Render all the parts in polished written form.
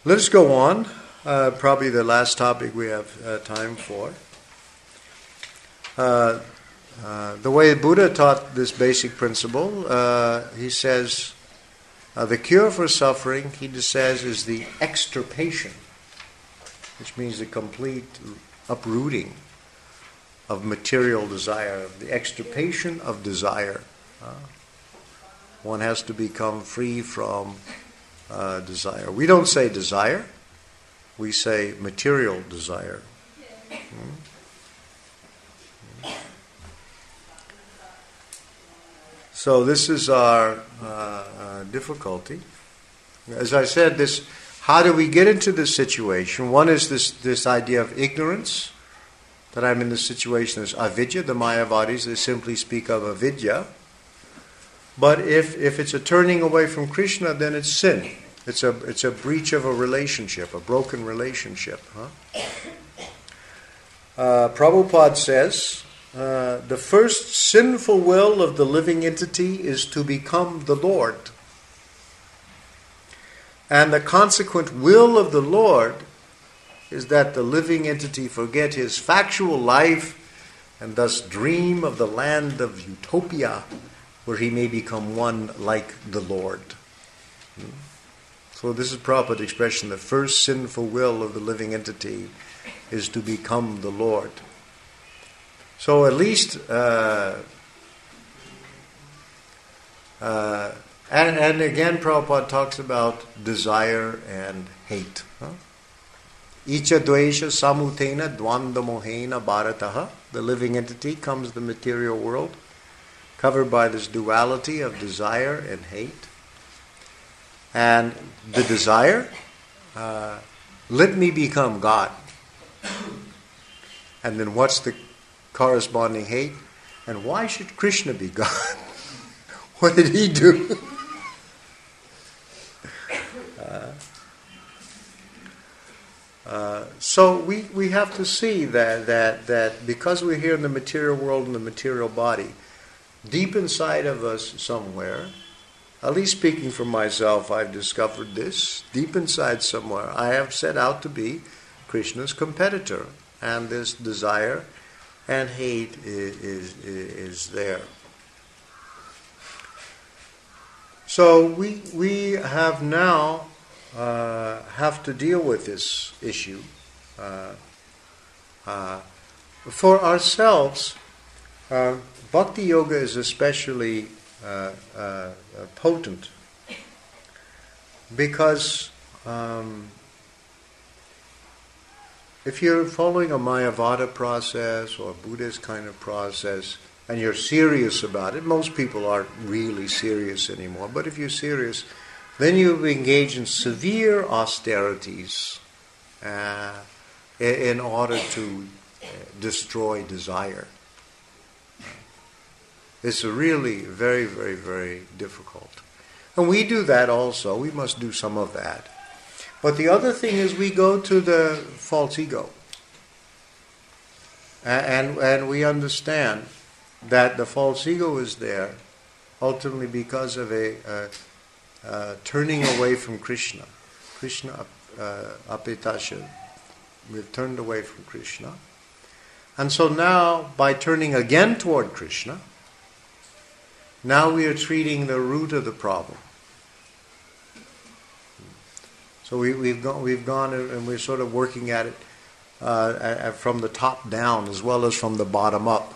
Let us go on. Probably the last topic we have time for. The way Buddha taught this basic principle, he says, the cure for suffering, he says, is the extirpation, which means the complete uprooting of material desire, the extirpation of desire. One has to become free from desire. We don't say desire, we say material desire. So this is our difficulty. As I said, how do we get into this situation? One is this idea of ignorance, that I'm in this situation as avidya. The Mayavadis, they simply speak of avidya. But if it's a turning away from Krishna, then it's sin. It's a breach of a relationship, a broken relationship. Prabhupada says, the first sinful will of the living entity is to become the Lord. And the consequent will of the Lord is that the living entity forget his factual life and thus dream of the land of utopia where he may become one like the Lord. So this is Prabhupada's expression, the first sinful will of the living entity is to become the Lord. So at least, and again Prabhupada talks about desire and hate. Icha dvesha samutena dvanda mohena bharataha. The living entity comes the material world, covered by this duality of desire and hate. And the desire, let me become God. And then what's the corresponding hate? And why should Krishna be God? What did he do? So we have to see that because we're here in the material world, in the material body, deep inside of us somewhere, at least speaking for myself, I've discovered this, deep inside somewhere, I have set out to be Krishna's competitor. And this desire and hate is there. So we have now have to deal with this issue for ourselves. Bhakti yoga is especially potent because if you're following a Mayavada process or a Buddhist kind of process and you're serious about it, most people aren't really serious anymore, but if you're serious, then you engage in severe austerities in order to destroy desire. It's really very, very, very difficult. And we do that also. We must do some of that. But the other thing is we go to the false ego. And we understand that the false ego is there ultimately because of a turning away from Krishna. Krishna apetasya. We've turned away from Krishna. And so now, by turning again toward Krishna, now we are treating the root of the problem. So we've gone and we're sort of working at it from the top down as well as from the bottom up.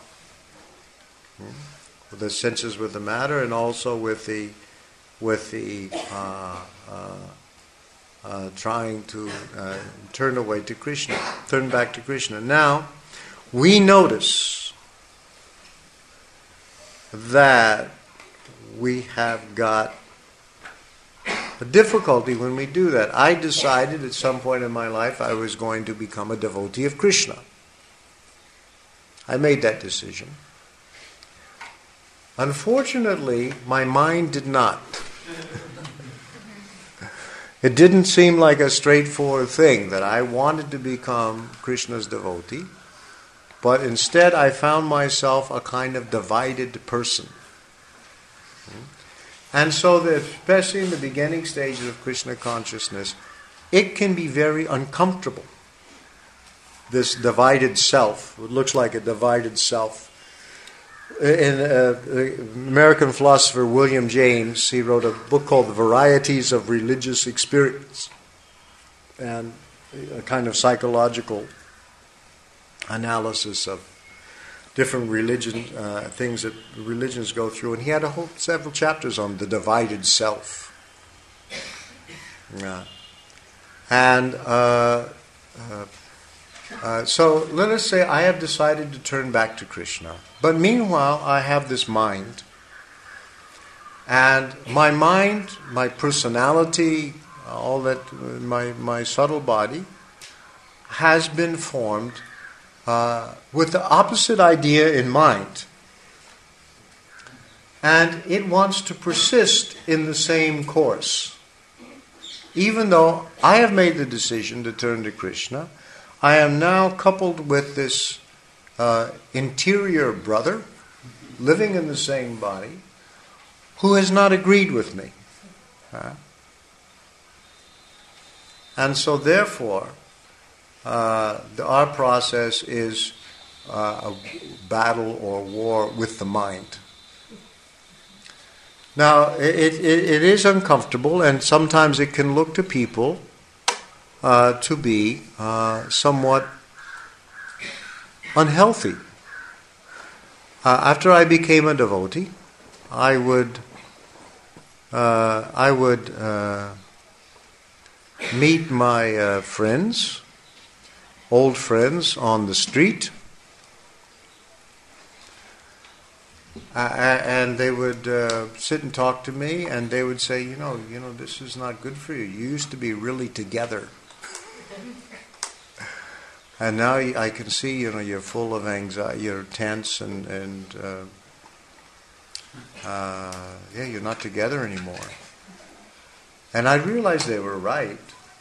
With the senses, with the matter, and also with the trying to turn away to Krishna, turn back to Krishna. Now we notice that we have got a difficulty when we do that. I decided at some point in my life I was going to become a devotee of Krishna. I made that decision. Unfortunately, my mind did not. It didn't seem like a straightforward thing that I wanted to become Krishna's devotee, but instead I found myself a kind of divided person. And so that, especially in the beginning stages of Krishna consciousness, it can be very uncomfortable. This divided self, it looks like a divided self. American philosopher William James, he wrote a book called The Varieties of Religious Experience, and a kind of psychological analysis of different things that religions go through, and he had several chapters on the divided self. So let us say I have decided to turn back to Krishna, but meanwhile I have this mind, and my mind, my personality, all that, my subtle body has been formed with the opposite idea in mind. And it wants to persist in the same course. Even though I have made the decision to turn to Krishna, I am now coupled with this interior brother living in the same body who has not agreed with me. And so therefore, our process is a battle or war with the mind. Now, it is uncomfortable, and sometimes it can look to people to be somewhat unhealthy. After I became a devotee, I would meet my friends, old friends, on the street, and they would sit and talk to me, and they would say, you know, this is not good for you. You used to be really together, and now I can see, you're full of anxiety, you're tense, and you're not together anymore. And I realized they were right.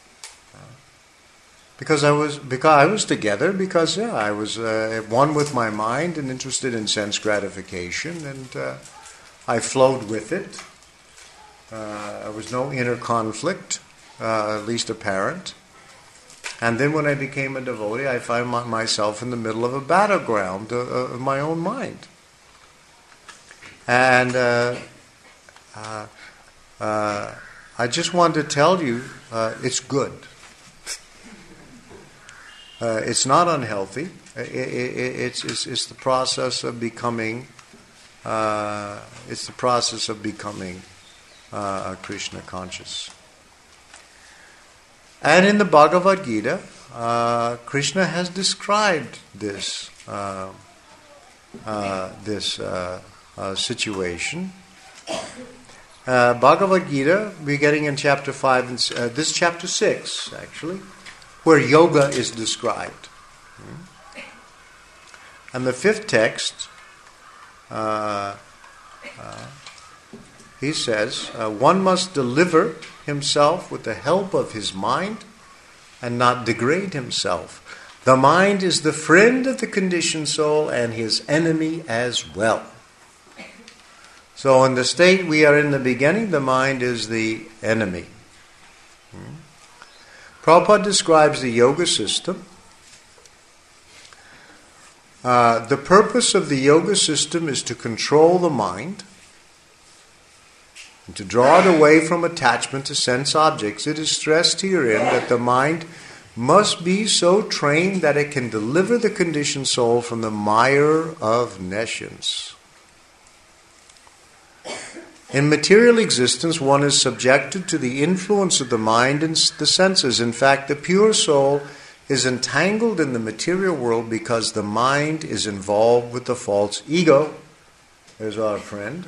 Because I was together, because I was one with my mind and interested in sense gratification, and I flowed with it. There was no inner conflict, at least apparent. And then when I became a devotee, I found myself in the middle of a battleground of my own mind. And I just wanted to tell you, it's good. It's not unhealthy. It's the process of becoming. It's the process of becoming Krishna conscious. And in the Bhagavad Gita, Krishna has described this situation. Bhagavad Gita, we're getting in chapter 5, and this chapter 6 actually, where yoga is described. And the 5th text, he says, one must deliver himself with the help of his mind and not degrade himself. The mind is the friend of the conditioned soul and his enemy as well. So in the state we are in the beginning, the mind is the enemy. Prabhupada describes the yoga system. The purpose of the yoga system is to control the mind and to draw it away from attachment to sense objects. It is stressed herein that the mind must be so trained that it can deliver the conditioned soul from the mire of nescience. In material existence, one is subjected to the influence of the mind and the senses. In fact, the pure soul is entangled in the material world because the mind is involved with the false ego. There's our friend,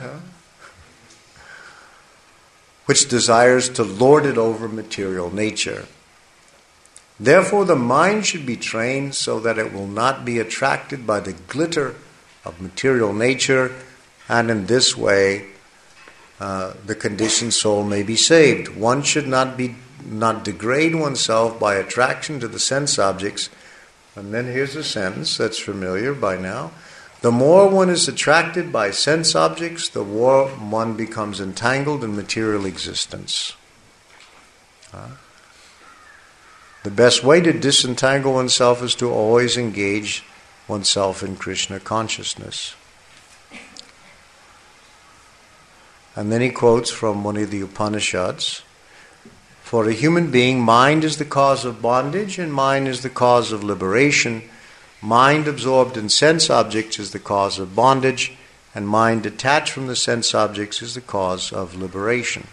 which desires to lord it over material nature. Therefore, the mind should be trained so that it will not be attracted by the glitter of material nature, and in this way, the conditioned soul may be saved. One should not degrade oneself by attraction to the sense objects. And then here's a sentence that's familiar by now. The more one is attracted by sense objects, the more one becomes entangled in material existence. The best way to disentangle oneself is to always engage oneself in Krishna consciousness. And then he quotes from one of the Upanishads, "For a human being, mind is the cause of bondage and mind is the cause of liberation. Mind absorbed in sense objects is the cause of bondage, and mind detached from the sense objects is the cause of liberation."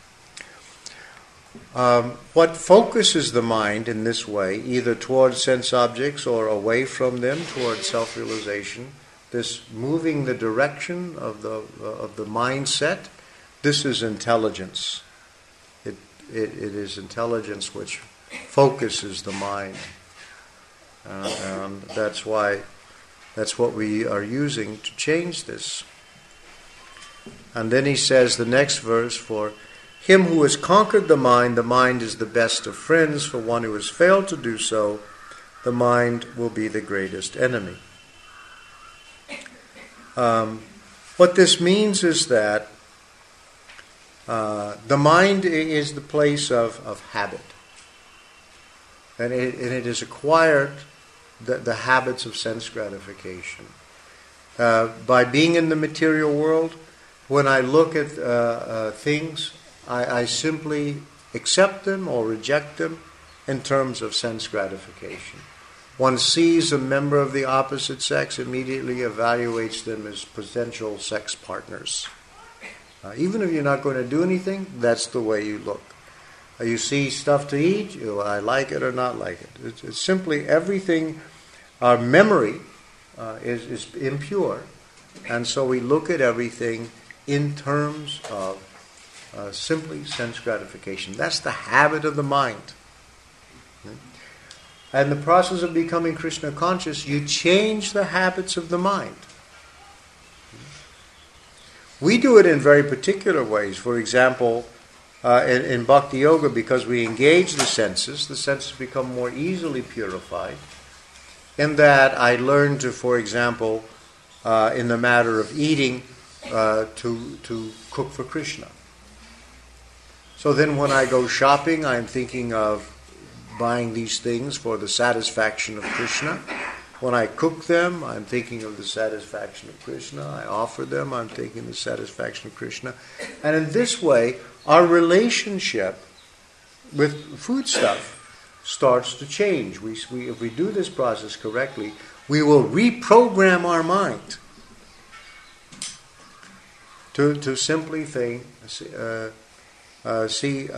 What focuses the mind in this way, either towards sense objects or away from them towards self-realization, this moving the direction of the mindset, this is intelligence. It is intelligence which focuses the mind. And that's what we are using to change this. And then he says, the next verse, "For him who has conquered the mind is the best of friends. For one who has failed to do so, the mind will be the greatest enemy." What this means is that the mind is the place of habit. And it has acquired the habits of sense gratification. By being in the material world, when I look at things, I simply accept them or reject them in terms of sense gratification. One sees a member of the opposite sex, immediately evaluates them as potential sex partners. Even if you're not going to do anything, that's the way you look. You see stuff to eat, I like it or not like it. It's simply everything. Our memory is impure, and so we look at everything in terms of simply sense gratification. That's the habit of the mind. And the process of becoming Krishna conscious, you change the habits of the mind. We do it in very particular ways. For example, in Bhakti Yoga, because we engage the senses become more easily purified. In that I learn to, for example, in the matter of eating, to cook for Krishna. So then when I go shopping, I'm thinking of buying these things for the satisfaction of Krishna. When I cook them, I'm thinking of the satisfaction of Krishna. I offer them, I'm thinking of the satisfaction of Krishna. And in this way, our relationship with foodstuff starts to change. If we do this process correctly, we will reprogram our mind to simply think, see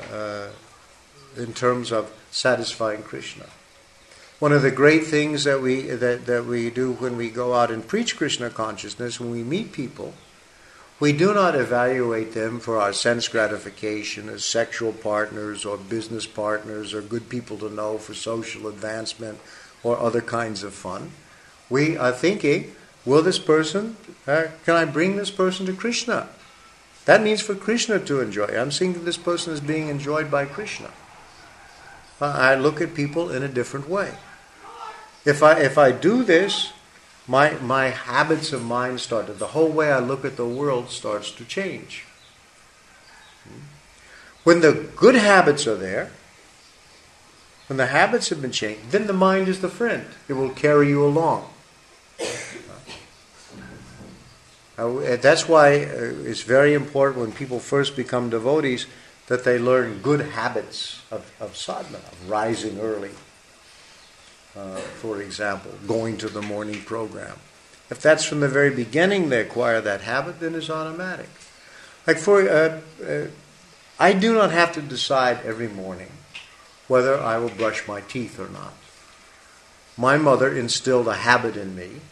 in terms of satisfying Krishna. One of the great things that we do when we go out and preach Krishna consciousness, when we meet people, we do not evaluate them for our sense gratification as sexual partners or business partners or good people to know for social advancement or other kinds of fun. We are thinking, will this person, can I bring this person to Krishna? That means for Krishna to enjoy. I'm seeing that this person is being enjoyed by Krishna. I look at people in a different way. If I do this, my habits of mind started. The whole way I look at the world starts to change. When the good habits are there, when the habits have been changed, then the mind is the friend. It will carry you along. That's why it's very important when people first become devotees that they learn good habits of sadhana, of rising early. For example, going to the morning program. If that's from the very beginning they acquire that habit, then it's automatic. Like I do not have to decide every morning whether I will brush my teeth or not. My mother instilled a habit in me,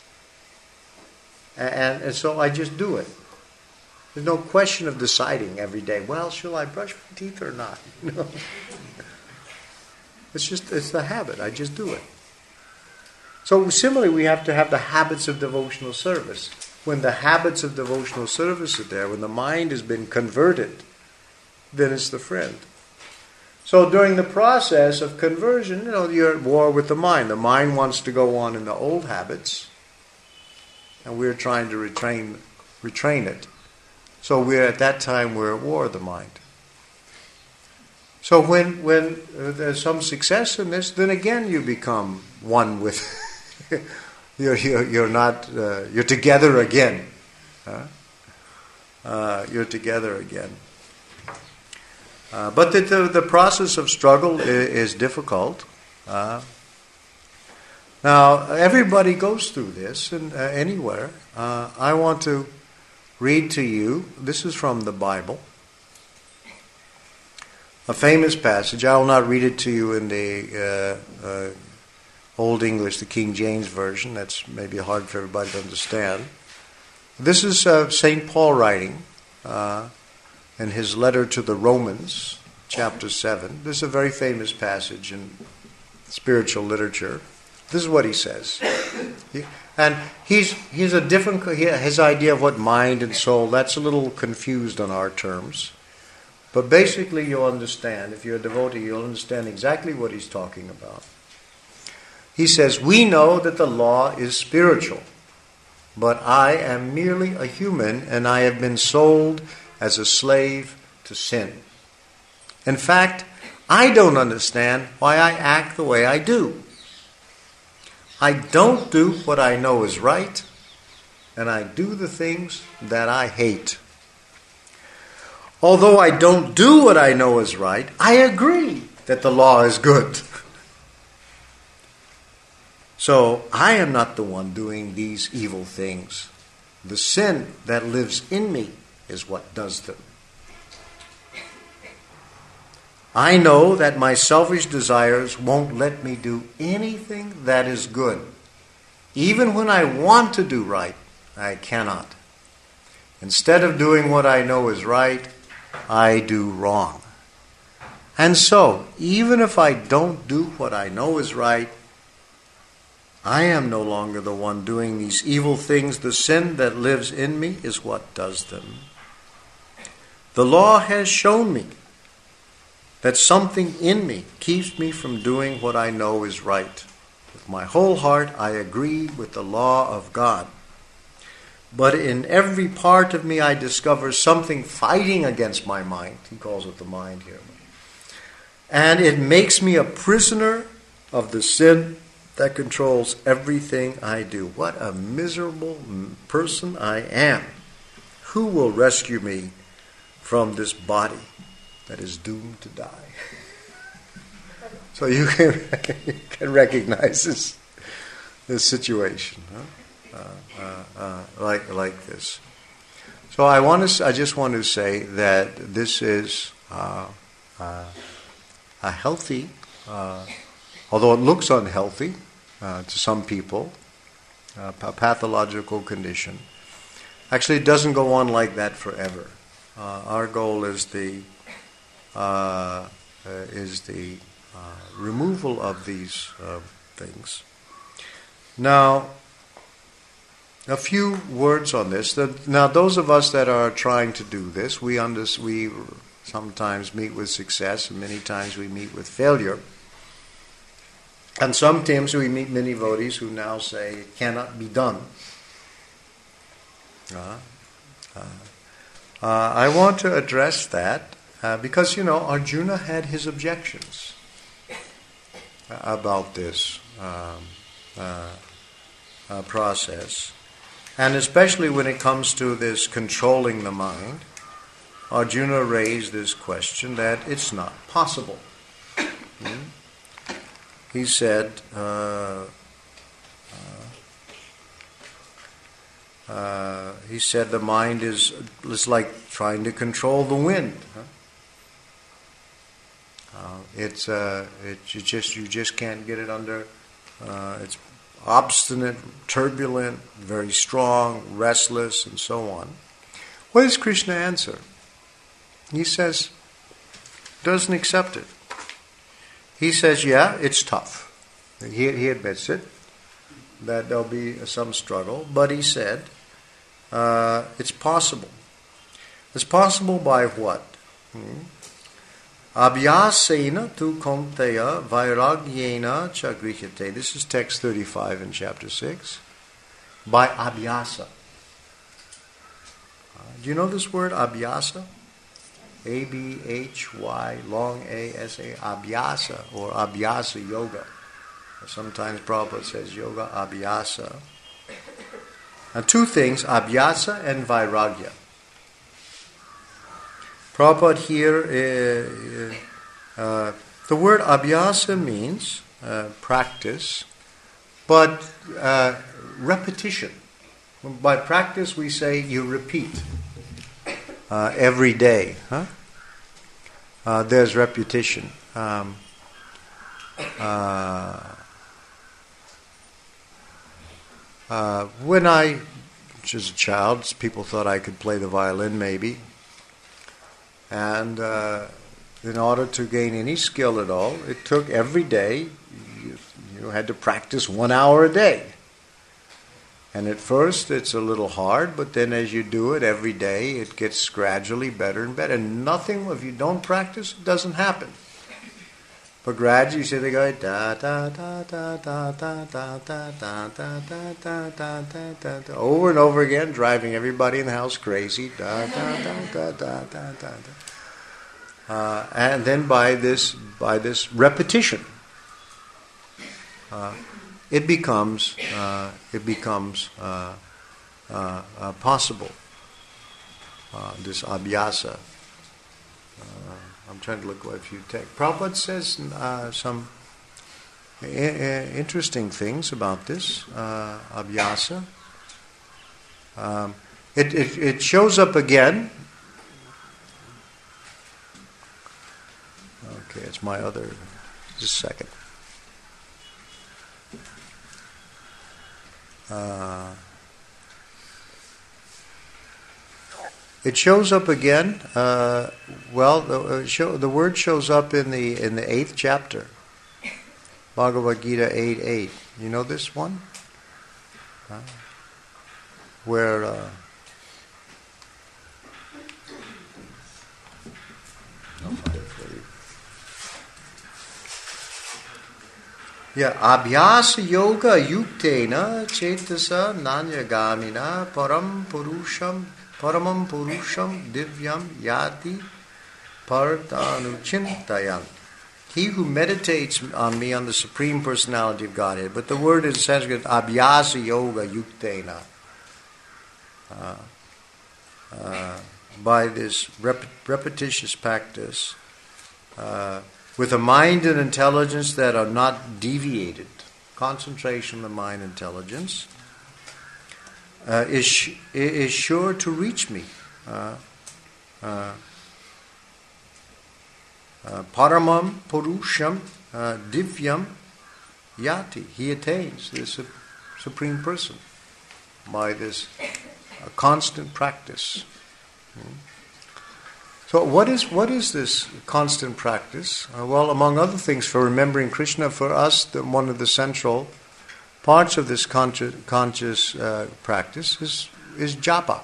and so I just do it. There's no question of deciding every day, well, shall I brush my teeth or not? No. It's the habit. I just do it. So similarly, we have to have the habits of devotional service. When the habits of devotional service are there, when the mind has been converted, then it's the friend. So during the process of conversion, you're at war with the mind. The mind wants to go on in the old habits, and we're trying to retrain it. So at that time we're at war with the mind. So when there's some success in this, then again you become one with. You're together again. You're together again. But the process of struggle is difficult. Now, everybody goes through this anywhere. I want to read to you, this is from the Bible, a famous passage. I will not read it to you in the Old English, the King James Version. That's maybe hard for everybody to understand. This is St. Paul writing in his letter to the Romans, chapter 7. This is a very famous passage in spiritual literature. This is what he says. And he's a different, his idea of what mind and soul, that's a little confused on our terms. But basically you'll understand, if you're a devotee, you'll understand exactly what he's talking about. He says, we know that the law is spiritual, but I am merely a human and I have been sold as a slave to sin. In fact, I don't understand why I act the way I do. I don't do what I know is right, and I do the things that I hate. Although I don't do what I know is right, I agree that the law is good. So I am not the one doing these evil things. The sin that lives in me is what does them. I know that my selfish desires won't let me do anything that is good. Even when I want to do right, I cannot. Instead of doing what I know is right, I do wrong. And so, even if I don't do what I know is right, I am no longer the one doing these evil things. The sin that lives in me is what does them. The law has shown me that something in me keeps me from doing what I know is right. With my whole heart, I agree with the law of God. But in every part of me, I discover something fighting against my mind. He calls it the mind here. And it makes me a prisoner of the sin that controls everything I do. What a miserable person I am. Who will rescue me from this body that is doomed to die? So you can recognize this situation, like this. So I just want to say that this is a healthy, although it looks unhealthy to some people, a pathological condition. Actually, it doesn't go on like that forever. Our goal is the removal of these things. Now, a few words on this. Now, those of us that are trying to do this, we sometimes meet with success, and many times we meet with failure. And sometimes we meet many devotees who now say it cannot be done. I want to address that because, Arjuna had his objections about this process. And especially when it comes to this controlling the mind, Arjuna raised this question that it's not possible. He said, the mind is like trying to control the wind. You just can't get it under. It's obstinate, turbulent, very strong, restless, and so on. What does Krishna answer? He says, doesn't accept it. He says, yeah, it's tough. He admits it, that there'll be some struggle, but he said, it's possible. It's possible by what? Abhyasena tu konteya vairagyena cha grihite. This is text 35 in chapter 6. By abhyasa. Do you know this word, abhyasa? A-B-H-Y, long A-S-A, Abhyasa, or Abhyasa Yoga. Sometimes Prabhupada says Yoga Abhyasa. Now, two things, Abhyasa and Vairagya. Prabhupada here, the word Abhyasa means practice, but repetition. By practice we say you repeat every day. There's repetition. When I was a child, people thought I could play the violin maybe. And in order to gain any skill at all, it took every day, you had to practice 1 hour a day. And at first it's a little hard, but then as you do it every day, it gets gradually better and better. And nothing, if you don't practice, it doesn't happen. But gradually you see the guy da da da da da da da da da da da da da da da over and over again, driving everybody in the house crazy. Da da da da da da da da. And then by this repetition, it becomes possible. This abhyasa. I'm trying to look at a few texts. Prabhupada says some interesting things about this abhyasa. It shows up again. Okay, it's my other. Just a second. It shows up again. The word shows up in the 8th chapter, Bhagavad Gita 8:8. You know this one, where Abhyasa yoga yuktena chetasa nanyagamina paramam purusham divyam yati partanuchintayan. He who meditates on me, on the Supreme Personality of Godhead. But the word in Sanskrit, abhyasa yoga yuktena. By this repetitious practice, with a mind and intelligence that are not deviated, concentration of the mind and intelligence, is sure to reach me. Paramam Purusham Divyam Yati. He attains the Supreme Person by this constant practice. So what is this constant practice? Well, among other things, for remembering Krishna, for us, one of the central parts of this conscious practice is japa.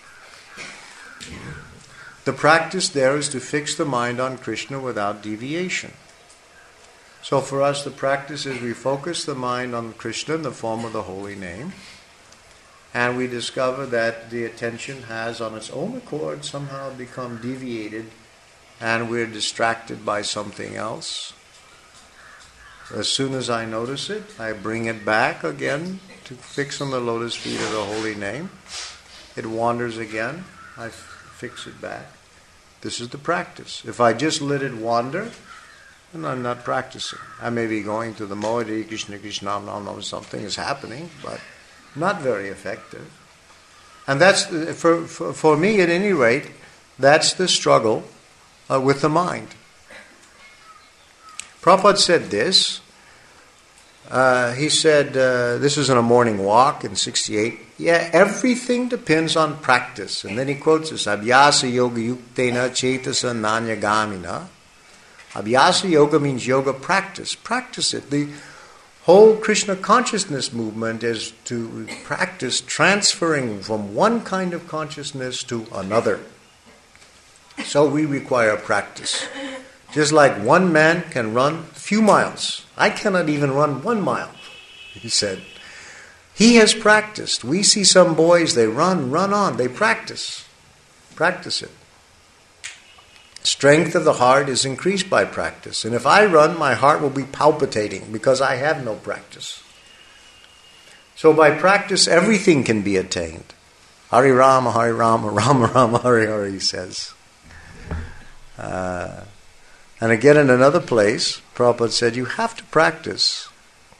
The practice there is to fix the mind on Krishna without deviation. So for us, the practice is we focus the mind on Krishna in the form of the holy name, and we discover that the attention has, on its own accord, somehow become deviated, and we're distracted by something else. As soon as I notice it, I bring it back again to fix on the lotus feet of the holy name. It wanders again, I fix it back. This is the practice. If I just let it wander, then I'm not practicing. I may be going to the Mohari, Krishna, Krishna, something is happening, but not very effective. And that's, for me at any rate, that's the struggle with the mind. Prabhupada said this. He said, this was in a morning walk in 68. Yeah, everything depends on practice. And then he quotes this, Abhyasa yoga yuktena chetasa nanyagamina. Abhyasa yoga means yoga practice. Practice it. The whole Krishna consciousness movement is to practice transferring from one kind of consciousness to another. So we require practice. Just like one man can run a few miles. I cannot even run 1 mile, he said. He has practiced. We see some boys, they run on. They practice it. Strength of the heart is increased by practice. And if I run, my heart will be palpitating because I have no practice. So by practice, everything can be attained. Hari Rama, Rama Rama, Hari Hari, he says. And again in another place, Prabhupada said, you have to practice.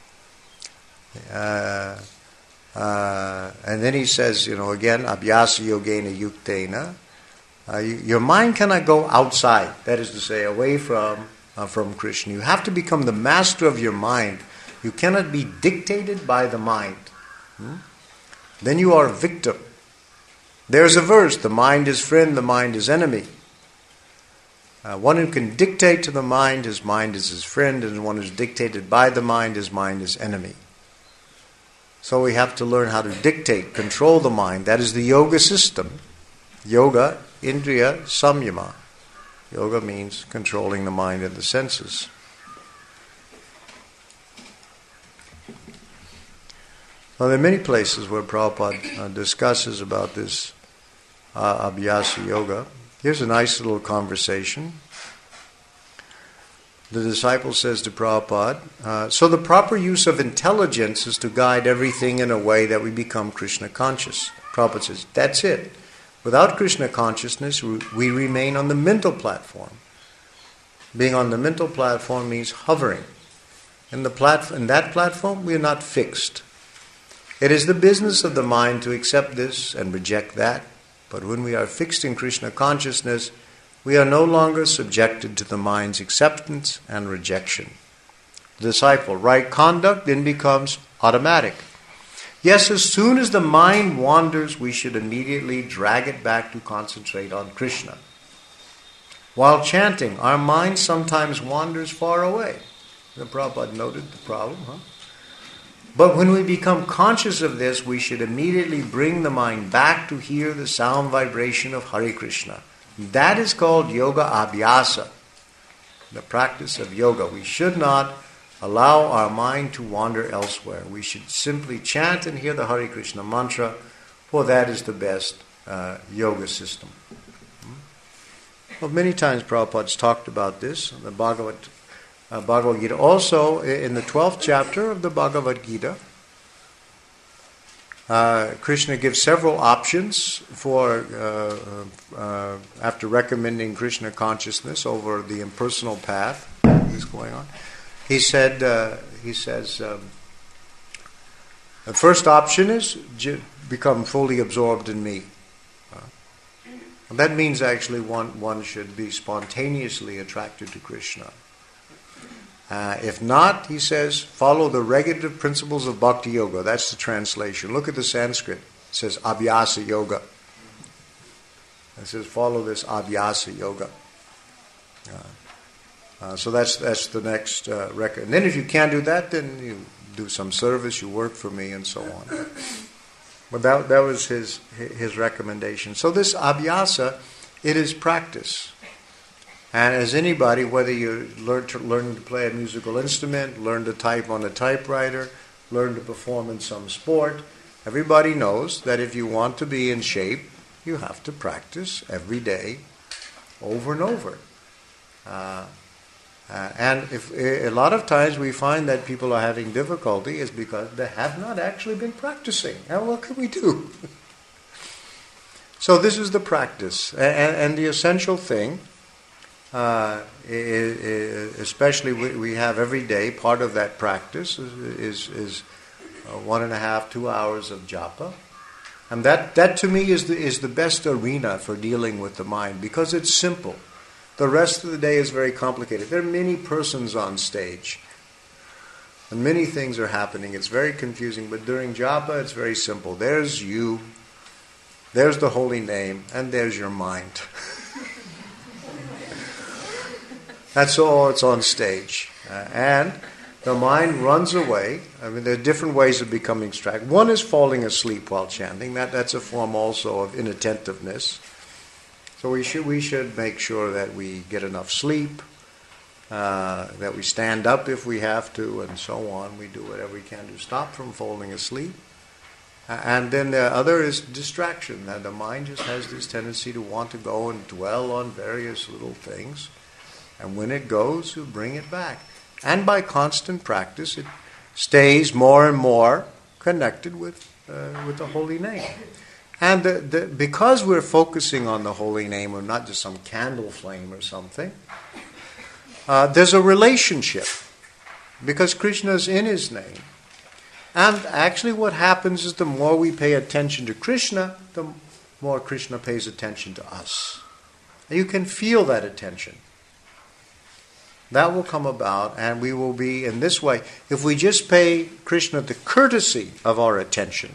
And then he says, again, abhyasa yogena yuktena. Your mind cannot go outside, that is to say, away from Krishna. You have to become the master of your mind. You cannot be dictated by the mind. Then you are a victim. There's a verse, the mind is friend, the mind is enemy. One who can dictate to the mind is his friend, and one who's dictated by the mind is enemy. So we have to learn how to dictate, control the mind. That is the yoga system. Yoga, Indriya, Samyama. Yoga means controlling the mind and the senses. Well, there are many places where Prabhupada discusses about this abhyasa yoga. Here's a nice little conversation. The disciple says to Prabhupada, so the proper use of intelligence is to guide everything in a way that we become Krishna conscious. Prabhupada says, that's it. Without Krishna consciousness, we remain on the mental platform. Being on the mental platform means hovering. In that platform, we are not fixed. It is the business of the mind to accept this and reject that. But when we are fixed in Krishna consciousness, we are no longer subjected to the mind's acceptance and rejection. The disciple, right conduct then becomes automatic. Yes, as soon as the mind wanders, we should immediately drag it back to concentrate on Krishna. While chanting, our mind sometimes wanders far away. The Prabhupada noted the problem, But when we become conscious of this, we should immediately bring the mind back to hear the sound vibration of Hare Krishna. That is called yoga abhyasa, the practice of yoga. We should not allow our mind to wander elsewhere. We should simply chant and hear the Hare Krishna mantra, for that is the best yoga system. Well, many times Prabhupada's talked about this in the Bhagavad Gita. Also, in the 12th chapter of the Bhagavad Gita, Krishna gives several options for after recommending Krishna consciousness over the impersonal path that is going on. He says, the first option is become fully absorbed in me. That means actually one should be spontaneously attracted to Krishna. If not, he says, follow the regulative principles of Bhakti Yoga. That's the translation. Look at the Sanskrit. It says Abhyasa Yoga. It says follow this Abhyasa Yoga. So that's the next record. And then if you can't do that, then you do some service, you work for me, and so on. But that was his recommendation. So this Abhyasa, it is practice. And as anybody, whether you learn to play a musical instrument, learn to type on a typewriter, learn to perform in some sport, everybody knows that if you want to be in shape, you have to practice every day, over and over. And if a lot of times we find that people are having difficulty is because they have not actually been practicing. Now what can we do? So this is the practice. And the essential thing, especially we have every day, part of that practice is 1.5, 2 hours of japa. And that to me is the best arena for dealing with the mind, because it's simple. The rest of the day is very complicated. There are many persons on stage, and many things are happening. It's very confusing, but during japa it's very simple. There's you, there's the holy name, and there's your mind. That's all it's on stage. And the mind runs away. I mean, there are different ways of becoming distracted. One is falling asleep while chanting. That's a form also of inattentiveness. So we should make sure that we get enough sleep, that we stand up if we have to, and so on. We do whatever we can to stop from falling asleep. And then the other is distraction. Now, the mind just has this tendency to want to go and dwell on various little things. And when it goes, you bring it back. And by constant practice, it stays more and more connected with the holy name. And because we're focusing on the holy name, or not just some candle flame or something, there's a relationship. Because Krishna is in his name. And actually what happens is the more we pay attention to Krishna, the more Krishna pays attention to us. And you can feel that attention. That will come about, and we will be in this way. If we just pay Krishna the courtesy of our attention,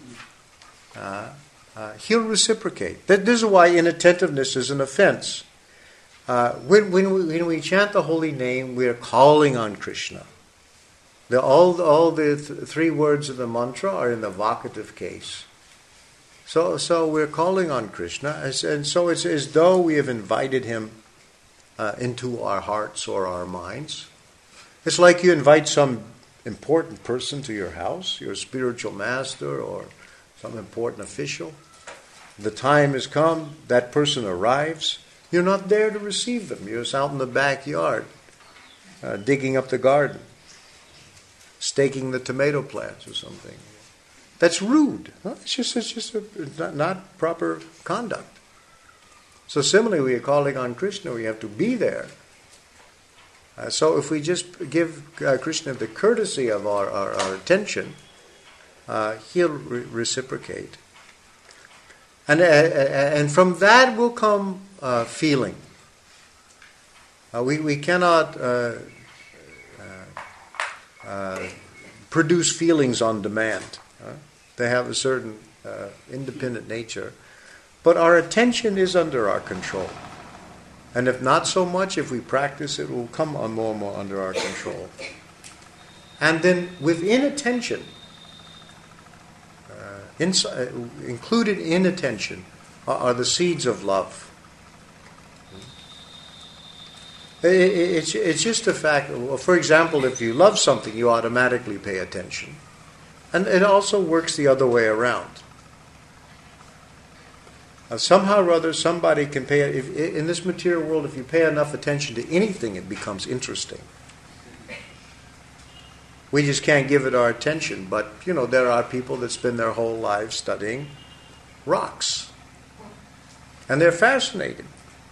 he'll reciprocate. This is why inattentiveness is an offense. When we chant the holy name, we are calling on Krishna. All the three words of the mantra are in the vocative case. So we're calling on Krishna, and so it's as though we have invited him into our hearts or our minds. It's like you invite some important person to your house, your spiritual master or some important official. The time has come, that person arrives. You're not there to receive them. You're just out in the backyard, digging up the garden, staking the tomato plants or something. That's rude. It's just not proper conduct. So similarly, we are calling on Krishna. We have to be there. So if we just give Krishna the courtesy of our attention, he'll reciprocate. And from that will come feeling. We cannot produce feelings on demand. They have a certain independent nature. But our attention is under our control. And if not so much, if we practice, it will come on more and more under our control. And then within attention, included in attention, are the seeds of love. It's just a fact. For example, if you love something, you automatically pay attention. And it also works the other way around. Somehow or other, somebody can pay. In this material world, if you pay enough attention to anything, it becomes interesting. We just can't give it our attention. But, there are people that spend their whole lives studying rocks. And they're fascinated.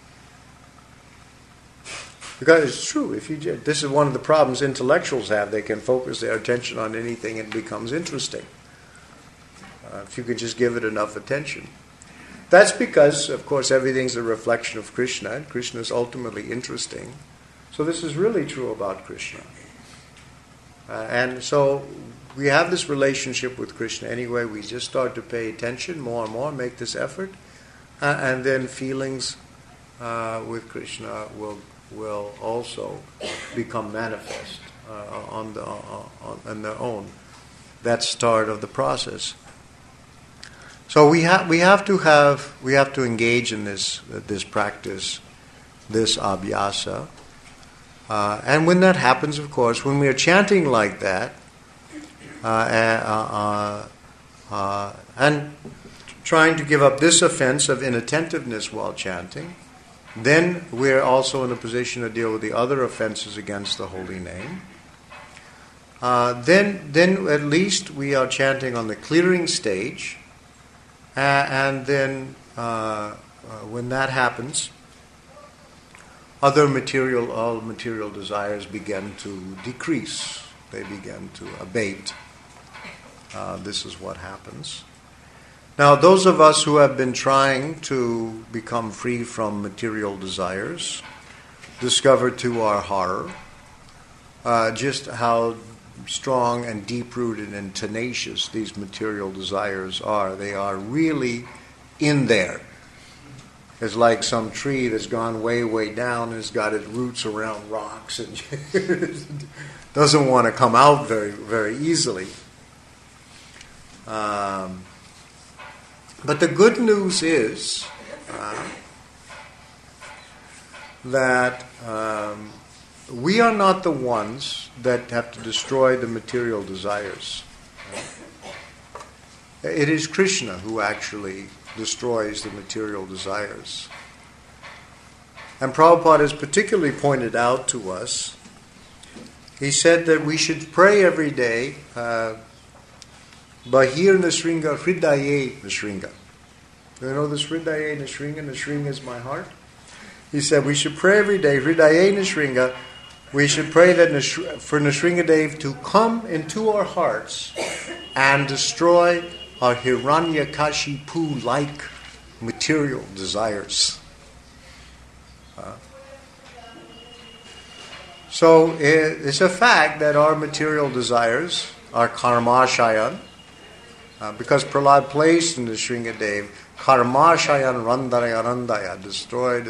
Because it's true. This is one of the problems intellectuals have. They can focus their attention on anything and it becomes interesting. If you can just give it enough attention. That's because, of course, everything's a reflection of Krishna, and Krishna is ultimately interesting. So this is really true about Krishna. And so we have this relationship with Krishna anyway. We just start to pay attention more and more, make this effort, and then feelings with Krishna will also become manifest on their own. That's start of the process. So we have to engage in this practice, this abhyasa, and when that happens, of course, when we are chanting like that, and trying to give up this offense of inattentiveness while chanting, then we're also in a position to deal with the other offenses against the holy name. Then at least we are chanting on the clearing stage. And then when that happens, all material desires begin to decrease. They begin to abate. This is what happens. Now, those of us who have been trying to become free from material desires discover to our horror just how strong and deep-rooted and tenacious these material desires are. They are really in there. It's like some tree that's gone way, way down and has got its roots around rocks and doesn't want to come out very, very easily. But the good news is that we are not the ones that have to destroy the material desires. it is Krishna who actually destroys the material desires. And Prabhupada has particularly pointed out to us, he said that we should pray every day, Bahir Nasringa, Hridaye Nasringa. Do you know this Hridaye Nasringa? Nasringa is my heart. He said we should pray every day, Hridaye Nasringa. We should pray that for Nasringadev to come into our hearts and destroy our Hiranyakashipu-like material desires. So it's a fact that our material desires are karmashayan, because Prahlad placed in the Sringadev, karmashayan randaya randaya, destroy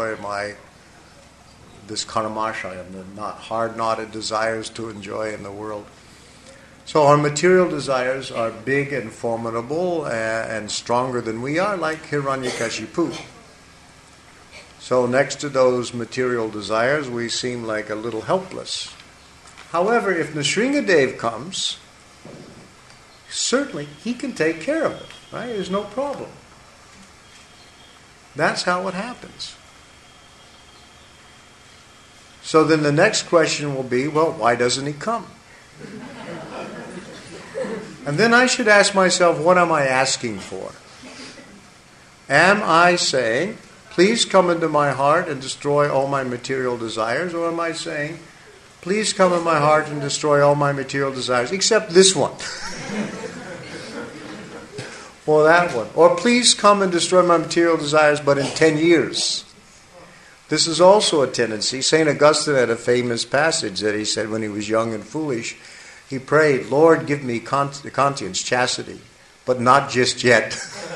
this karmashayan, the hard-knotted desires to enjoy in the world. So our material desires are big and formidable and stronger than we are, like Hiranyakashipu. So next to those material desires, we seem like a little helpless. However, if Nrsingadev comes, certainly he can take care of it. Right? There's no problem. That's how it happens. So then the next question will be, well, why doesn't he come? And then I should ask myself, what am I asking for? Am I saying, please come into my heart and destroy all my material desires? Or am I saying, please come in my heart and destroy all my material desires, except this one? Or that one. Or please come and destroy my material desires, but in 10 years. This is also a tendency. St. Augustine had a famous passage that he said when he was young and foolish. He prayed, Lord, give me conscience, chastity, but not just yet.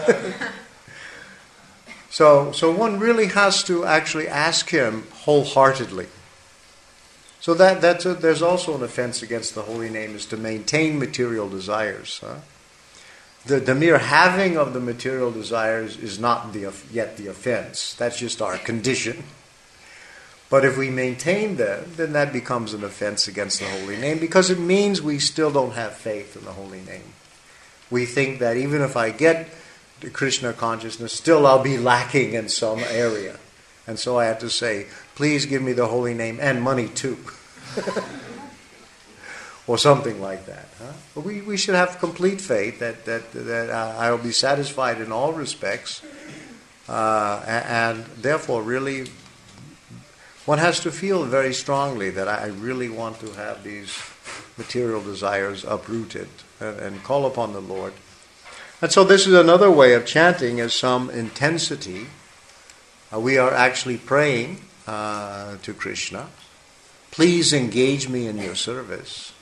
So one really has to actually ask him wholeheartedly. So there's also an offense against the holy name, is to maintain material desires. The mere having of the material desires is not yet the offense. That's just our condition. But if we maintain them, then that becomes an offense against the holy name, because it means we still don't have faith in the holy name. We think that even if I get the Krishna consciousness, still I'll be lacking in some area. And so I have to say, please give me the holy name and money too. Or something like that. But we should have complete faith that I will be satisfied in all respects. And therefore really, one has to feel very strongly that I really want to have these material desires uprooted and call upon the Lord. And so this is another way of chanting, is some intensity. We are actually praying to Krishna, please engage me in your service.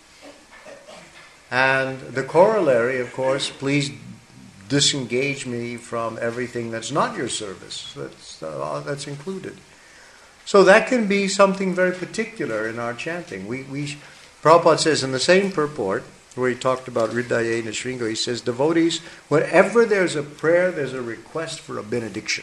And the corollary, of course, please disengage me from everything that's not your service. That's included. So that can be something very particular in our chanting. Prabhupada says in the same purport, where he talked about Hridaye Nasringa, he says, devotees, whenever there's a prayer, there's a request for a benediction.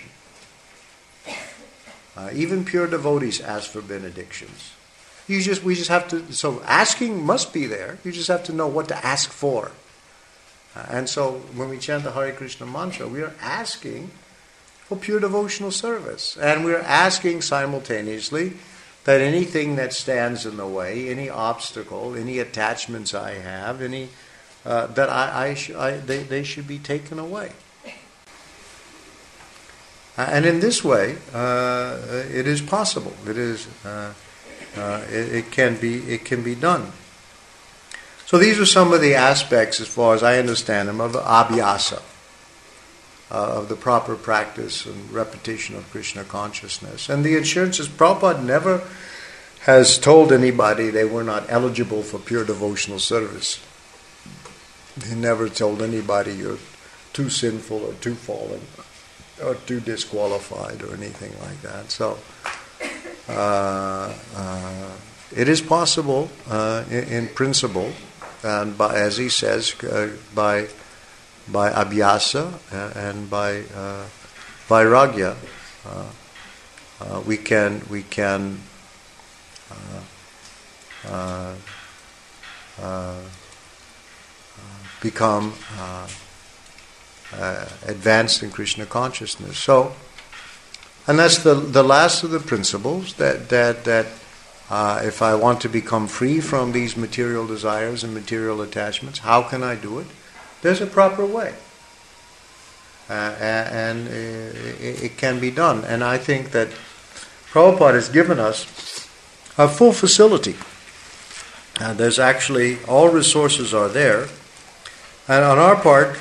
Even pure devotees ask for benedictions. We just have to, so asking must be there. You just have to know what to ask for. And so when we chant the Hare Krishna mantra, we are asking for pure devotional service. And we're asking simultaneously that anything that stands in the way, any obstacle, any attachments I have, they should be taken away. And in this way, it is possible. It can be done. So these are some of the aspects, as far as I understand them, of abhyasa, of the proper practice and repetition of Krishna consciousness. And the assurance is Prabhupada never has told anybody they were not eligible for pure devotional service. He never told anybody you're too sinful or too fallen or too disqualified or anything like that. So it is possible in principle, and as he says, by abhyasa and by vairagya, we can become advanced in Krishna consciousness. So, and that's the last of the principles that if I want to become free from these material desires and material attachments, how can I do it? There's a proper way. And it can be done. And I think that Prabhupada has given us a full facility. There's actually, all resources are there. And on our part,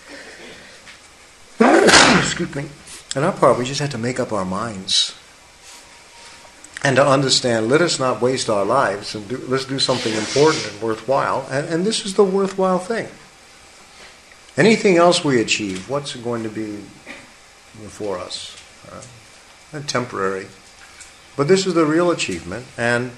excuse me, on our part we just have to make up our minds. And to understand, let us not waste our lives, and let's do something important and worthwhile. And this is the worthwhile thing. Anything else we achieve, what's going to be before us? Temporary. But this is the real achievement. And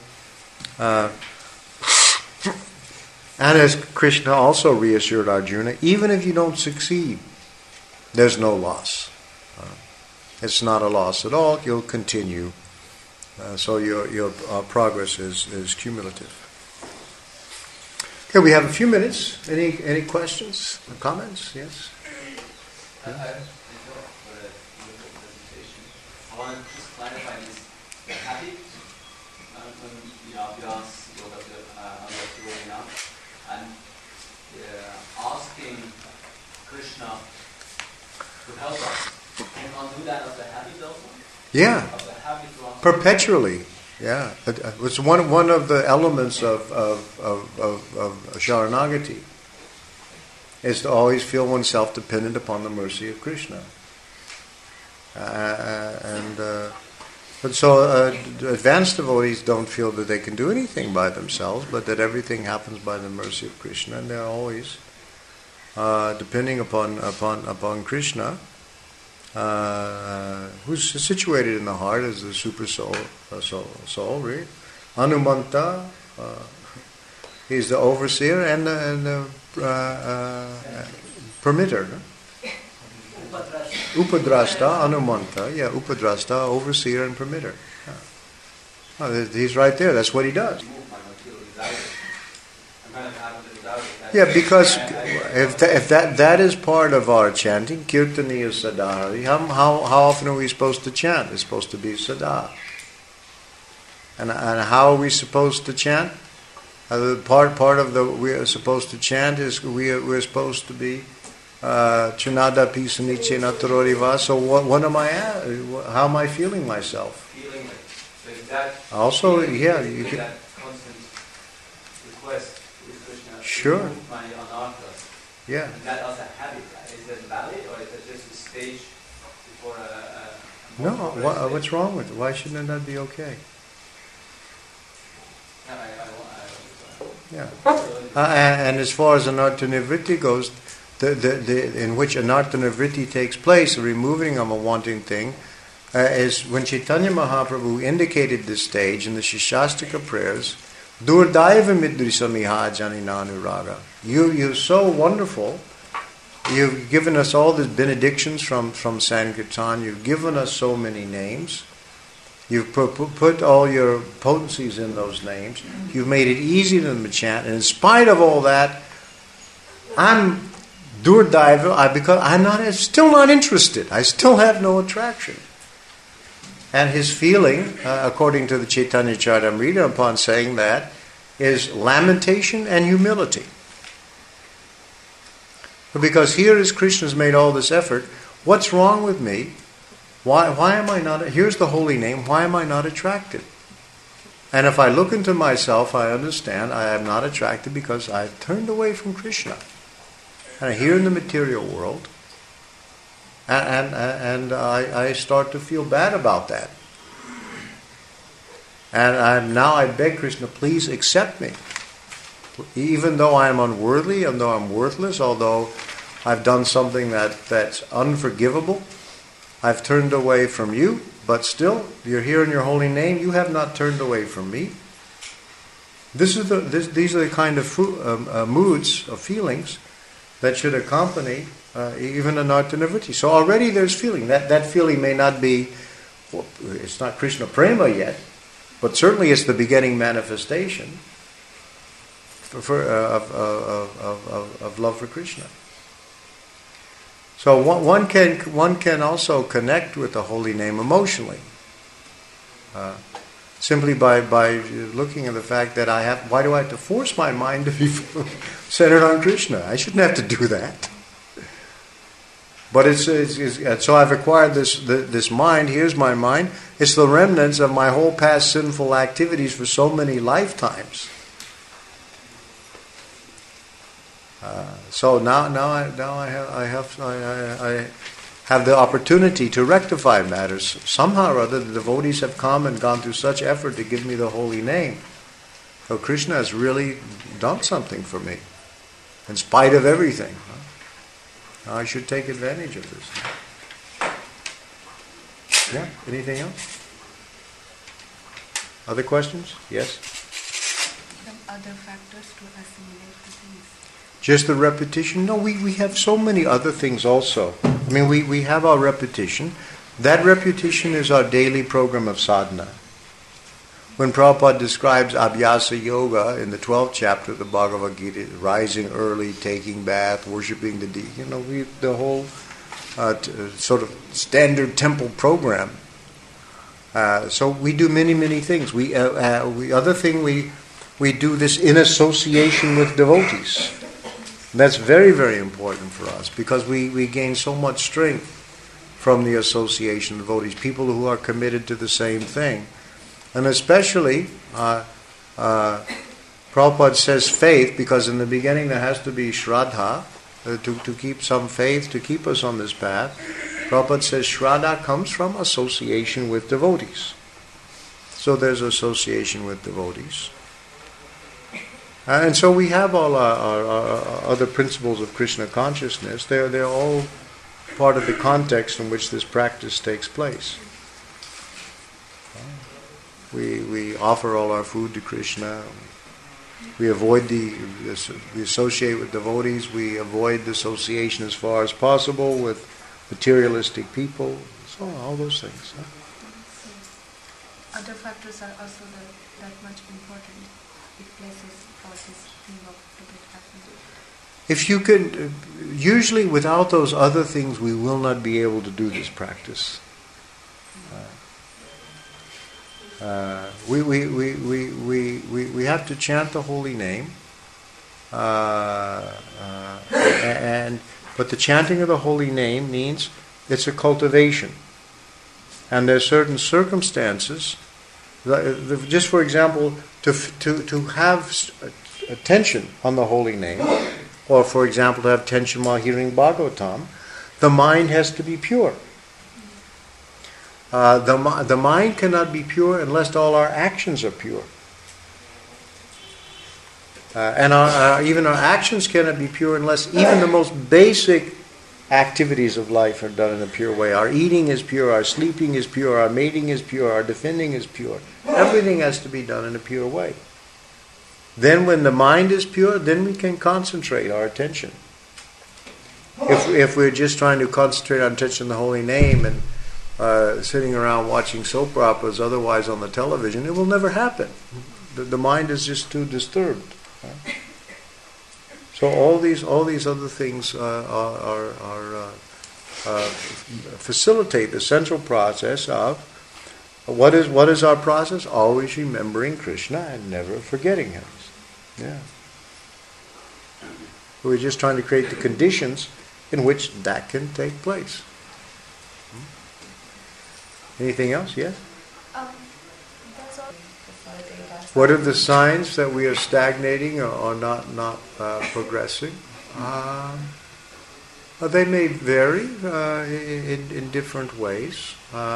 as Krishna also reassured Arjuna, even if you don't succeed, there's no loss. It's not a loss at all. You'll continue. So your progress is cumulative. Okay, we have a few minutes. Any questions or comments? Yes? I want to just clarify this habit. When Abhyas Yoga up and asking Krishna to help us. Can one do that as a habit also? Yeah. As a habit to ask Perpetually. Yeah. It's one of the elements of Sharanagati is to always feel oneself dependent upon the mercy of Krishna. But so advanced devotees don't feel that they can do anything by themselves, but that everything happens by the mercy of Krishna, and they're always depending upon Krishna, who's situated in the heart as the super soul, right? Hanumanta, he's the overseer and the permitter. Upadrashta, Hanumanta, Upadrashta, overseer and permitter. He's right there. That's what he does. Yeah, because if that is part of our chanting, Kirtaniya Sadhari, how often are we supposed to chant? It's supposed to be Sada. And how are we supposed to chant? Part of the we are supposed to chant is we're supposed to be Chunada Pisaniche Nataroriva. So what am I at? How am I feeling myself? Feeling it. So is that also, yeah, you can. That constant request with Krishna. Sure. Remove my anarthas. Yeah. And that as a habit, right? Is that valid, or is it just a stage before a No. What's wrong with it? Why shouldn't that be okay? Yeah. And as far as Anartha Nivritti goes, in which Anartha Nivritti takes place, the removing of a wanting thing, is when Chaitanya Mahaprabhu indicated this stage in the Shishastika prayers, Durdaiva Midrisamiha Janinanuraga. You're so wonderful. You've given us all these benedictions from Sankirtan. You've given us so many names. You've put all your potencies in those names. You've made it easy for them to chant. And in spite of all that, I'm Durdaiva because I'm still not interested. I still have no attraction. And his feeling, according to the Chaitanya Charitamrita, upon saying that, is lamentation and humility. Because here is Krishna's made all this effort. What's wrong with me? Why am I not? Here's the holy name. Why am I not attracted? And if I look into myself, I understand I am not attracted because I've turned away from Krishna. And I'm here in the material world, and I start to feel bad about that. And now I beg Krishna, please accept me. Even though I am unworthy, even though I'm worthless, although I've done something that's unforgivable, I've turned away from you, but still, you're here in your holy name. You have not turned away from me. These are the kind of moods, of feelings, that should accompany even Anartha Nivritti. So already there's feeling. That feeling may not be, it's not Krishna Prema yet, but certainly it's the beginning manifestation of love for Krishna. So one can also connect with the holy name emotionally, simply by looking at the fact that why do I have to force my mind to be centered on Krishna? I shouldn't have to do that. But so I've acquired this mind. Here's my mind. It's the remnants of my whole past sinful activities for so many lifetimes. So now I have the opportunity to rectify matters. Somehow or other, the devotees have come and gone through such effort to give me the holy name. So Krishna has really done something for me, in spite of everything. Now I should take advantage of this. Yeah. Anything else? Other questions? Yes. Some other factors to assimilate the things. Just the repetition? No, we have so many other things also. I mean, we have our repetition. That repetition is our daily program of sadhana. When Prabhupada describes Abhyasa Yoga in the 12th chapter of the Bhagavad Gita, rising early, taking bath, worshipping the deity, the whole sort of standard temple program. So we do many, many things. We do this in association with devotees. That's very, very important for us because we gain so much strength from the association of devotees, people who are committed to the same thing. And especially, Prabhupada says faith, because in the beginning there has to be shraddha, to keep some faith, to keep us on this path. Prabhupada says shraddha comes from association with devotees. So there's association with devotees. And so we have all our other principles of Krishna consciousness. They're all part of the context in which this practice takes place. We offer all our food to Krishna. We avoid we associate with devotees. We avoid the association as far as possible with materialistic people. So all those things. So other factors are also that much important. It places for this thing of Tibet happening. If you can, usually without those other things, we will not be able to do this practice. We have to chant the holy name, but the chanting of the holy name means it's a cultivation, and there are certain circumstances. Just for example, to have attention on the holy name, or for example to have attention while hearing Bhagavatam, the mind has to be pure. The mind cannot be pure unless all our actions are pure. And even our actions cannot be pure unless even the most basic activities of life are done in a pure way. Our eating is pure, our sleeping is pure, our mating is pure, our defending is pure. Everything has to be done in a pure way. Then when the mind is pure, then we can concentrate our attention. If we're just trying to concentrate our attention on the holy name and sitting around watching soap operas otherwise on the television, it will never happen. The mind is just too disturbed. Right? So all these other things facilitate the central process of what is our process? Always remembering Krishna and never forgetting Him. Yeah. We're just trying to create the conditions in which that can take place. Anything else? Yes? That's all. What are the signs that we are stagnating or not progressing? They may vary in different ways.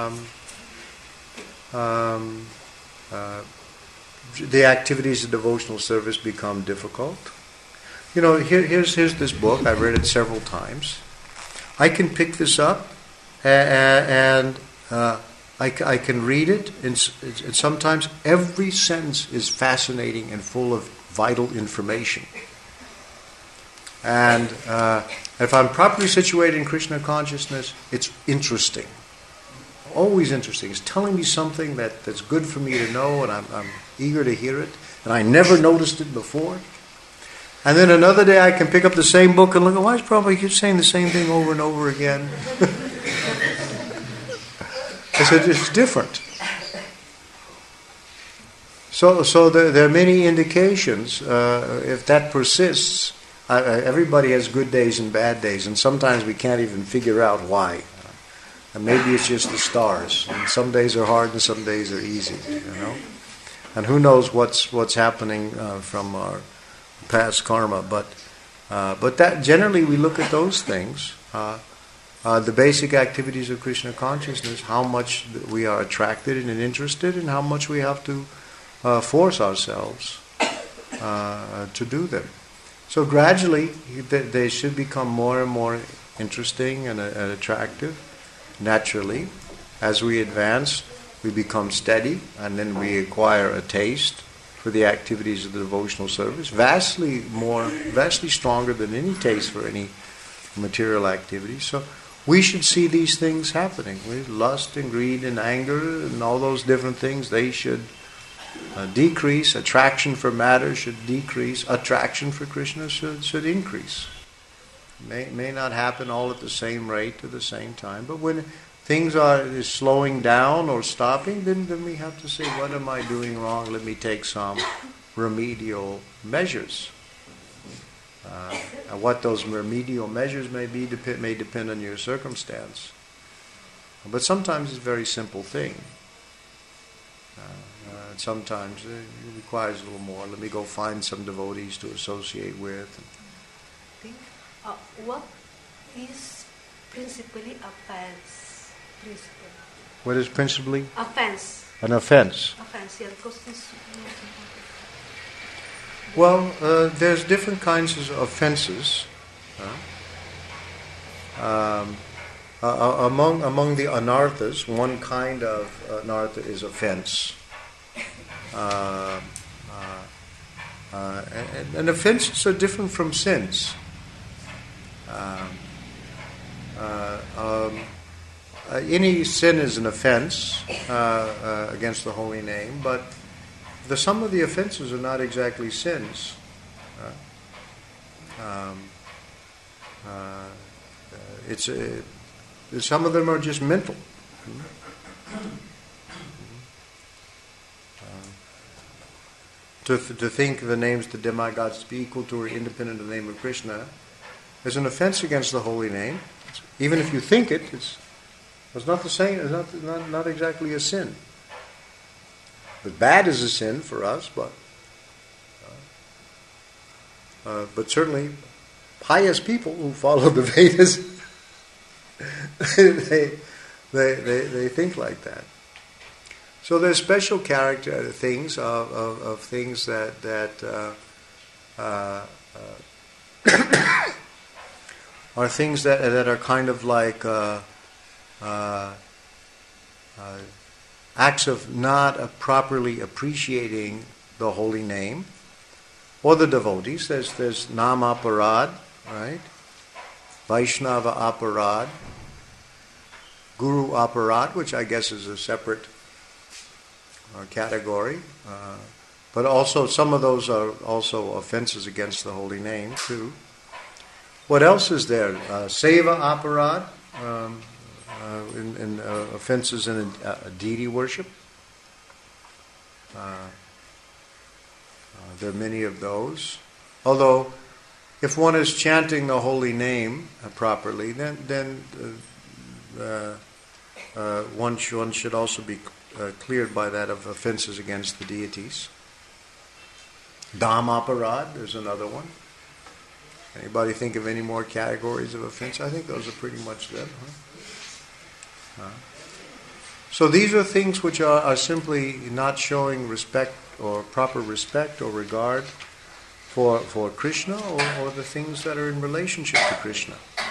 The activities of devotional service become difficult. Here's this book. I've read it several times. I can pick this up and I can read it, and sometimes every sentence is fascinating and full of vital information. And if I'm properly situated in Krishna consciousness, it's interesting. Always interesting. It's telling me something that's good for me to know, and I'm eager to hear it. And I never noticed it before. And then another day I can pick up the same book and look, why is Prabhupada keep saying the same thing over and over again? I said, it's different. So there are many indications. If that persists, everybody has good days and bad days, and sometimes we can't even figure out why. And maybe it's just the stars. And some days are hard and some days are easy, And who knows what's happening from our past karma? But that generally we look at those things. The basic activities of Krishna consciousness, how much we are attracted and interested, and how much we have to force ourselves to do them. So gradually, they should become more and more interesting and attractive. Naturally, as we advance, we become steady, and then we acquire a taste for the activities of the devotional service, vastly stronger than any taste for any material activity. So we should see these things happening. Lust and greed and anger and all those different things, they should decrease. Attraction for matter should decrease. Attraction for Krishna should increase. May not happen all at the same rate at the same time, but when things are slowing down or stopping, then we have to say, what am I doing wrong? Let me take some remedial measures. And what those remedial measures may be may depend on your circumstance. But sometimes it's a very simple thing. Sometimes it requires a little more. Let me go find some devotees to associate with. What is principally offense? Principle. What is principally? Offense. An offense. Offense, yeah, because this. Well, there's different kinds of offenses. Among the anarthas, one kind of anartha is offense. And offenses are different from sins. Any sin is an offense against the holy name, but some of the offenses are not exactly sins. Some of them are just mental. To think the names, the demigods, to be equal to or independent of the name of Krishna is an offense against the holy name. Even if you think it, it's not the same. It's not exactly a sin. But bad is a sin for us, but certainly pious people who follow the Vedas, they think like that. So there's special character things of things that are things that are kind of like acts of not properly appreciating the holy name or the devotees. There's Nam Aparad, right? Vaishnava Aparad, Guru Aparad, which I guess is a separate category. But also some of those are also offenses against the holy name too. What else is there? Seva Aparad, in offenses in deity worship. There are many of those. Although, if one is chanting the holy name properly, then one should also be cleared by that of offenses against the deities. Dham Aparad, there's another one. Anybody think of any more categories of offense? I think those are pretty much them. So these are things which are simply not showing respect or proper respect or regard for Krishna or the things that are in relationship to Krishna.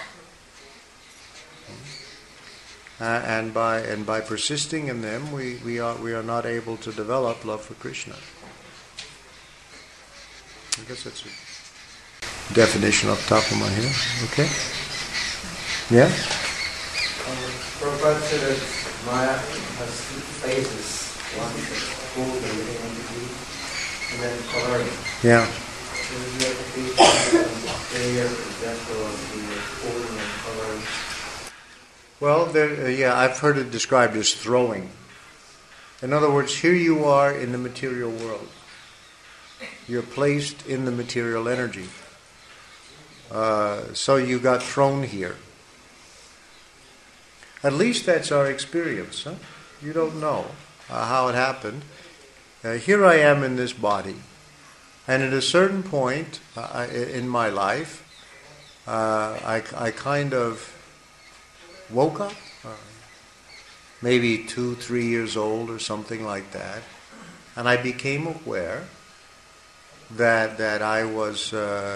And by persisting in them, we are not able to develop love for Krishna. I guess that's a definition off the top of my head. Okay? Yeah? Prabhupada said that Maya has two phases. One is cold and then coloring. Yeah. So prayer, for example, the falling of colors. Well, I've heard it described as throwing. In other words, here you are in the material world. You're placed in the material energy. So you got thrown here. At least that's our experience. Huh? You don't know how it happened. Here I am in this body. And at a certain point in my life, I kind of woke up, maybe 2-3 years old or something like that, and I became aware that I was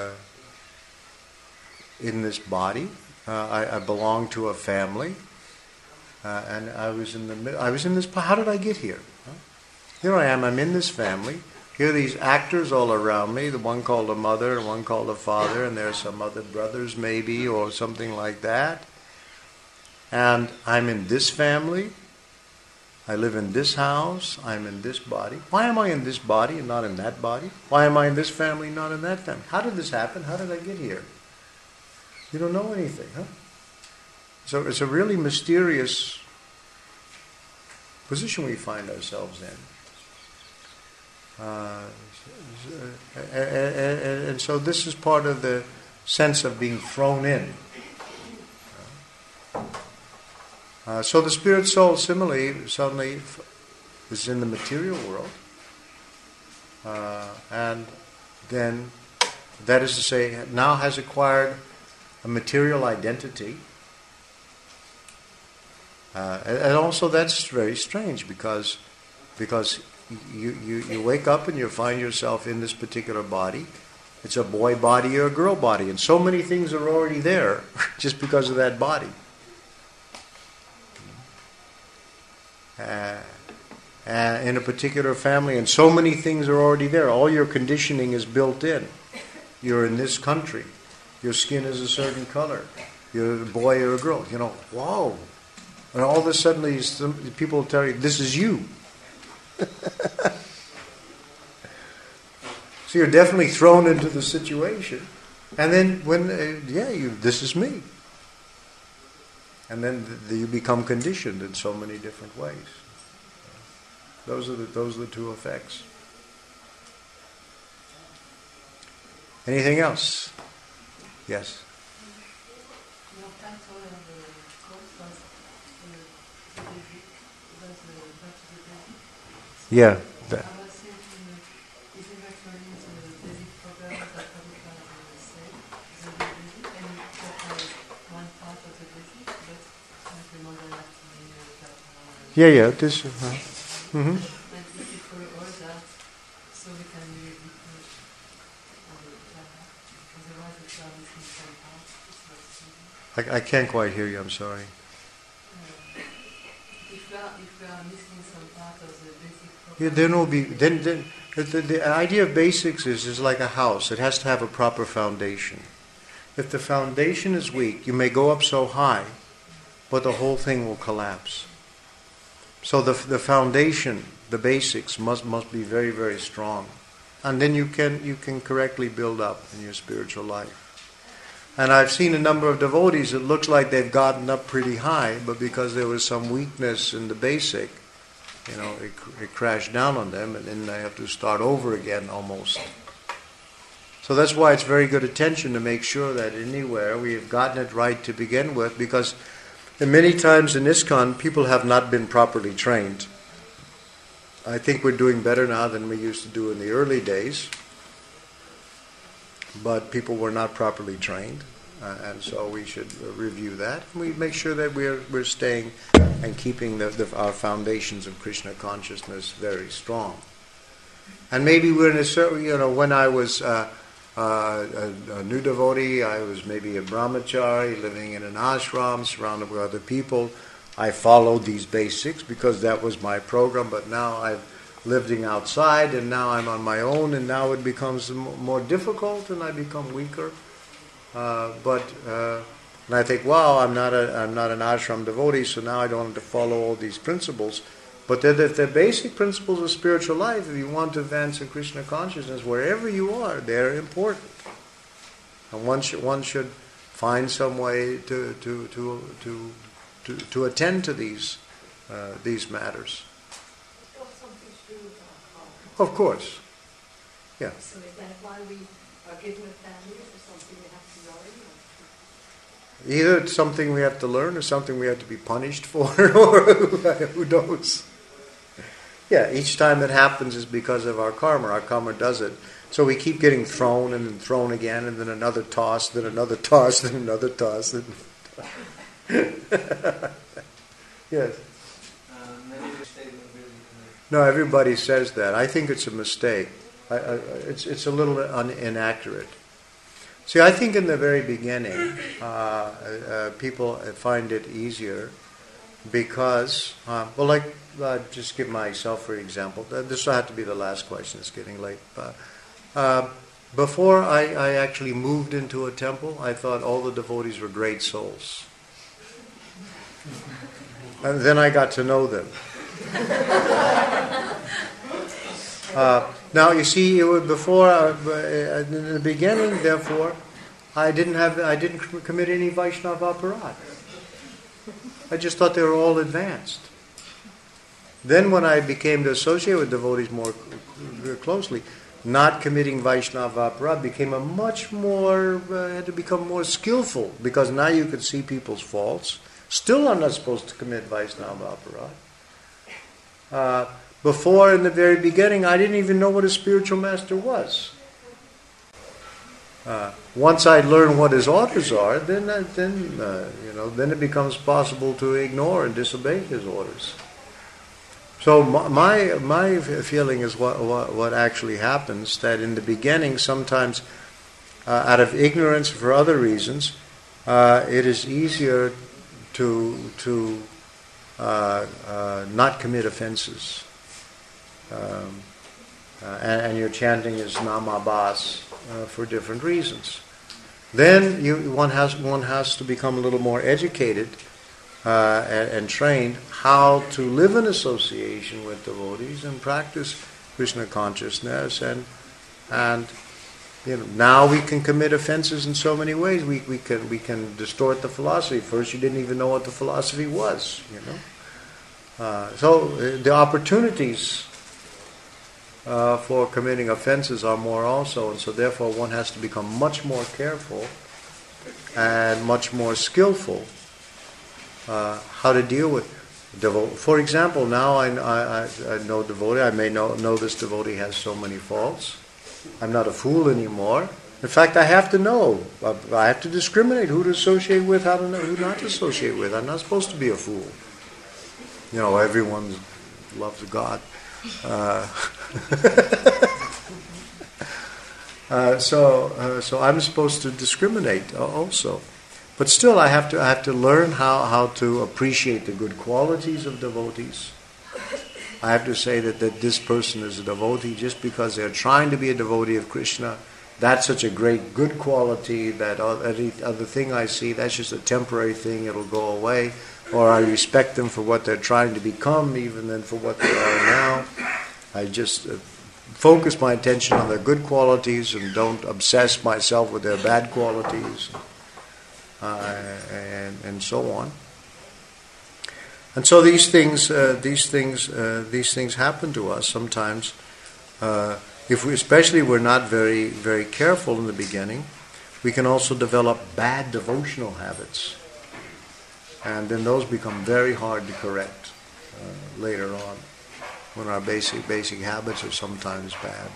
in this body. I belonged to a family, and I was in this. How did I get here? Here I am. I'm in this family. Here are these actors all around me. The one called a mother, and one called a father, and there's some other brothers maybe, or something like that. And I'm in this family. I live in this house. I'm in this body. Why am I in this body and not in that body? Why am I in this family and not in that family? How did this happen? How did I get here? You don't know anything, huh? So it's a really mysterious position we find ourselves in. And so this is part of the sense of being thrown in. So the spirit soul suddenly is in the material world, and then, that is to say, now has acquired a material identity. And also that's very strange because you wake up and you find yourself in this particular body. It's a boy body or a girl body, and so many things are already there just because of that body. In a particular family, and so many things are already there. All your conditioning is built in. You're in this country. Your skin is a certain color. You're a boy or a girl. Whoa. And all of a sudden, people tell you, this is you. So you're definitely thrown into the situation. And then this is me. And then you become conditioned in so many different ways. Those are the two effects. Anything else? Yes. Yeah. Yeah. This. Mm-hmm. I can't quite hear you. I'm sorry. If we are missing some part of the basic. Yeah, then will be. Then the idea of basics is like a house. It has to have a proper foundation. If the foundation is weak, you may go up so high, but the whole thing will collapse. So the foundation, the basics must be very, very strong, and then you can correctly build up in your spiritual life. And I've seen a number of devotees. It looks like they've gotten up pretty high, but because there was some weakness in the basic, it crashed down on them, and then they have to start over again almost. So that's why it's very good attention to make sure that anywhere we have gotten it right to begin with, because many times in ISKCON, people have not been properly trained. I think we're doing better now than we used to do in the early days, but people were not properly trained, and so we should review that. We make sure that we're staying and keeping our foundations of Krishna consciousness very strong. And maybe we're in a certain, when I was a new devotee, I was maybe a brahmachari living in an ashram surrounded with other people. I followed these basics because that was my program, but now I've living outside, and now I'm on my own, and now it becomes more difficult, and I become weaker. And I think, wow, I'm not an ashram devotee, so now I don't have to follow all these principles. But the basic principles of spiritual life, if you want to advance in Krishna consciousness, wherever you are, they're important. And one should find some way to attend to these matters. Something to do with our karma. Of course, yeah. So is that why we are given a family, or something we have to learn? Either it's something we have to learn or something we have to be punished for, or who knows. Yeah, each time it happens is because of our karma. Our karma does it. So we keep getting thrown and then thrown again, and then another toss, then another toss, then another toss. Yes. Maybe the statement really No, everybody says that. I think it's a mistake. It's a little inaccurate. See, I think in the very beginning, people find it easier because, just give myself for example. This will have to be the last question. It's getting late. Before I actually moved into a temple, I thought all the devotees were great souls. And then I got to know them. Now you see, it was before in the beginning. Therefore, I didn't commit any Vaishnava aparad. I just thought they were all advanced. Then, when I became to associate with devotees more closely, not committing Vaishnava aparad became had to become more skillful, because now you could see people's faults. Still, I'm not supposed to commit Vaishnava aparad. Before, in the very beginning, I didn't even know what a spiritual master was. Once I learn what his orders are, then it becomes possible to ignore and disobey his orders. So my feeling is what actually happens, that in the beginning, sometimes out of ignorance for other reasons, it is easier to not commit offenses. And your chanting is namabas for different reasons. Then one has to become a little more educated and trained how to live in association with devotees and practice Krishna consciousness. And now we can commit offenses in so many ways. We can distort the philosophy. First, you didn't even know what the philosophy was. So the opportunities for committing offenses are more also, and so therefore one has to become much more careful and much more skillful how to deal with devotee. For example, now I know devotee. I may know this devotee has so many faults. I'm not a fool anymore. In fact, I have to know. I have to discriminate who to associate with, who not to associate with. I'm not supposed to be a fool. Everyone loves God. So I'm supposed to discriminate also, but still I have to learn how to appreciate the good qualities of devotees. I have to say that this person is a devotee just because they're trying to be a devotee of Krishna. That's such a great good quality that any other thing I see, that's just a temporary thing. It'll go away. Or I respect them for what they're trying to become, even than for what they are now. I just focus my attention on their good qualities and don't obsess myself with their bad qualities, and so on. And so these things happen to us sometimes. Especially we're not very very careful in the beginning, we can also develop bad devotional habits. And then those become very hard to correct later on, when our basic habits are sometimes bad.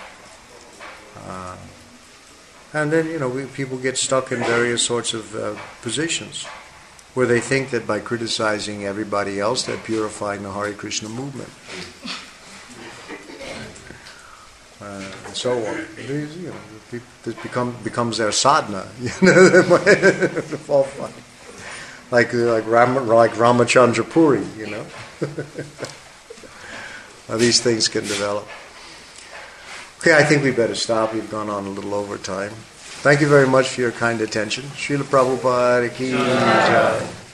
And then people get stuck in various sorts of positions where they think that by criticizing everybody else they're purifying the Hare Krishna movement, and so on. This becomes their sadhana. Like Ramachandra Puri, These things can develop. Okay, I think we better stop. We've gone on a little over time. Thank you very much for your kind attention. Srila Prabhupada ki jai.